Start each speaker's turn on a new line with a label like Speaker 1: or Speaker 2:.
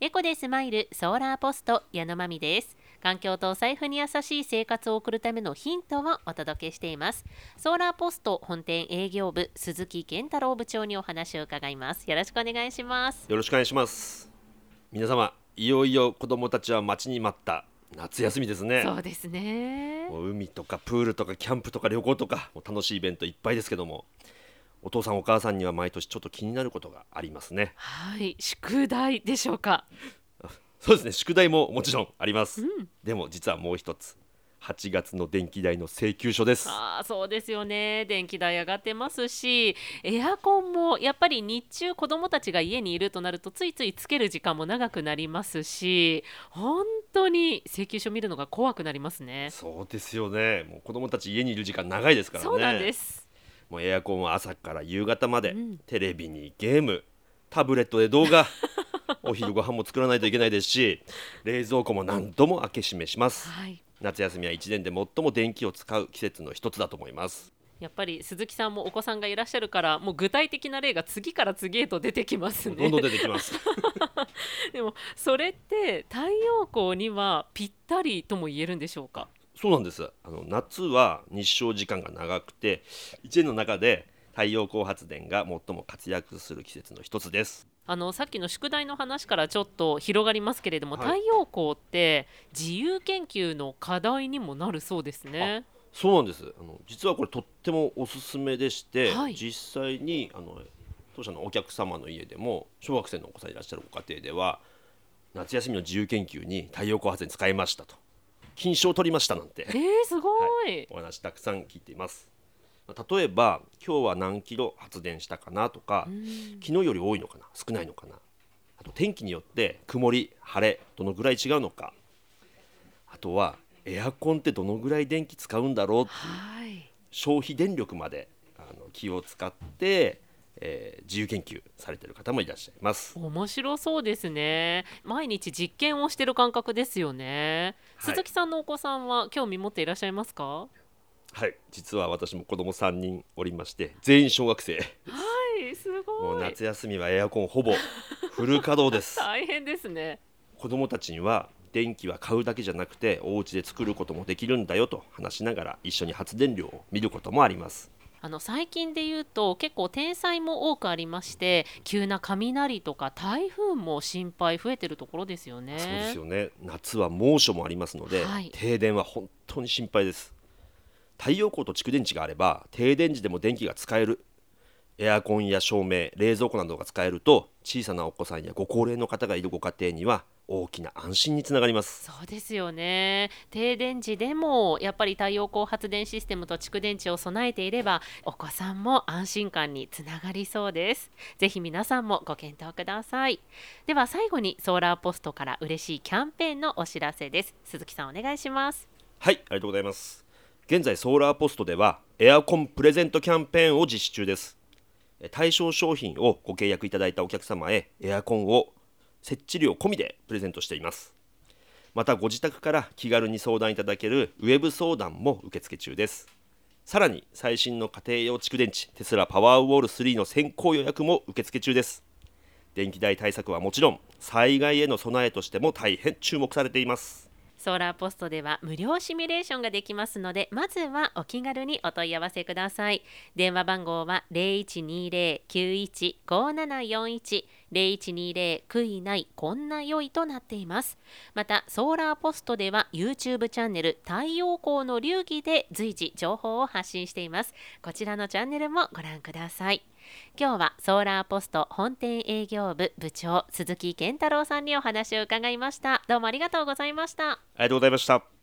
Speaker 1: エコでスマイルソーラーポスト矢野真美です。環境とお財布に優しい生活を送るためのヒントをお届けしています。ソーラーポスト本店営業部鈴木健太郎部長にお話を伺います。よろしくお願いします。
Speaker 2: よろしくお願いします。皆様、いよいよ子どもたちは待ちに待った夏休みですね。
Speaker 1: そうですね。
Speaker 2: もう海とかプールとかキャンプとか旅行とかもう楽しいイベントいっぱいですけども、お父さんお母さんには毎年ちょっと気になることがありますね。
Speaker 1: はい、宿題でしょうか。
Speaker 2: そうですね、宿題ももちろんあります、
Speaker 1: うん、
Speaker 2: でも実はもう一つ、8月の電気代の請求書です。
Speaker 1: そうですよね。電気代上がってますし、エアコンもやっぱり日中子どもたちが家にいるとなるとついついつける時間も長くなりますし、本当に請求書見るのが怖くなりますね。
Speaker 2: そうですよね。もう子どもたち家にいる時間長いですからね。
Speaker 1: そうなんです。
Speaker 2: もうエアコンは朝から夕方まで、
Speaker 1: うん、
Speaker 2: テレビにゲーム、タブレットで動画お昼ご飯も作らないといけないですし、冷蔵庫も何度も開け閉めします。
Speaker 1: はい。
Speaker 2: 夏休みは1年で最も電気を使う季節の一つだと思います。
Speaker 1: やっぱり鈴木さんもお子さんがいらっしゃるから、もう具体的な例が次から次へと出てきますね。
Speaker 2: どんどん出てきます
Speaker 1: でもそれって太陽光にはぴったりとも言えるんでしょうか。
Speaker 2: そうなんです。夏は日照時間が長くて、1年の中で太陽光発電が最も活躍する季節の一つです。
Speaker 1: さっきの宿題の話からちょっと広がりますけれども、
Speaker 2: はい、
Speaker 1: 太陽光って自由研究の課題にもなるそうですね。
Speaker 2: そうなんです。実はこれとってもおすすめでして、
Speaker 1: はい。
Speaker 2: 実際に当社のお客様の家でも小学生のお子さんいらっしゃるご家庭では、夏休みの自由研究に太陽光発電使いましたと、金賞を取りましたなんて、
Speaker 1: すご
Speaker 2: はい、
Speaker 1: い。
Speaker 2: お話たくさん聞いています。例えば今日は何キロ発電したかなとか、
Speaker 1: うん。
Speaker 2: 昨日より多いのかな少ないのかな、あと天気によって曇り晴れどのぐらい違うのか、あとはエアコンってどのぐらい電気使うんだろうっていう
Speaker 1: はい。
Speaker 2: 消費電力まで気を使って、自由研究されている方もいらっしゃいます。
Speaker 1: 面白そうですね。毎日実験をしてる感覚ですよね。
Speaker 2: はい、
Speaker 1: 鈴木さんのお子さんは興味持っていらっしゃいますか？
Speaker 2: はい、実は私も子供3人おりまして、全員小学生です。
Speaker 1: はい、す
Speaker 2: もう
Speaker 1: ごい。
Speaker 2: 夏休みはエアコンほぼフル稼働です。
Speaker 1: 大変ですね。
Speaker 2: 子供たちには電気は買うだけじゃなくてお家で作ることもできるんだよと話しながら、一緒に発電量を見ることもあります。
Speaker 1: 最近で言うと結構天災も多くありまして、急な雷とか台風も心配増えてるところですよ
Speaker 2: そうです
Speaker 1: ね。
Speaker 2: よね。夏は猛暑もありますので、
Speaker 1: はい。
Speaker 2: 停電は本当に心配です。太陽光と蓄電池があれば停電時でも電気が使える。エアコンや照明、冷蔵庫などが使えると、小さなお子さんやご高齢の方がいるご家庭には大きな安心につながります。
Speaker 1: そうですよね。停電時でもやっぱり太陽光発電システムと蓄電池を備えていれば、お子さんも安心感につながりそうです。ぜひ皆さんもご検討ください。では最後にソーラーポストから嬉しいキャンペーンのお知らせです。鈴木さんお願いします。
Speaker 2: はい、ありがとうございます。現在ソーラーポストではエアコンプレゼントキャンペーンを実施中です。対象商品をご契約いただいたお客様へエアコンを設置料込みでプレゼントしています。またご自宅から気軽に相談いただけるウェブ相談も受付中です。さらに最新の家庭用蓄電池テスラパワーウォール3の先行予約も受付中です。電気代対策はもちろん、災害への備えとしても大変注目されています。
Speaker 1: ソーラーポストでは無料シミュレーションができますので、まずはお気軽にお問い合わせください。電話番号は0120-915741 0120悔いないこんな良いとなっています。またソーラーポストでは YouTube チャンネル太陽光の流儀で随時情報を発信しています。こちらのチャンネルもご覧ください。今日はソーラーポスト本店営業部部長鈴木健太郎さんにお話を伺いました。どうもありがとうございました。
Speaker 2: ありがとうございました。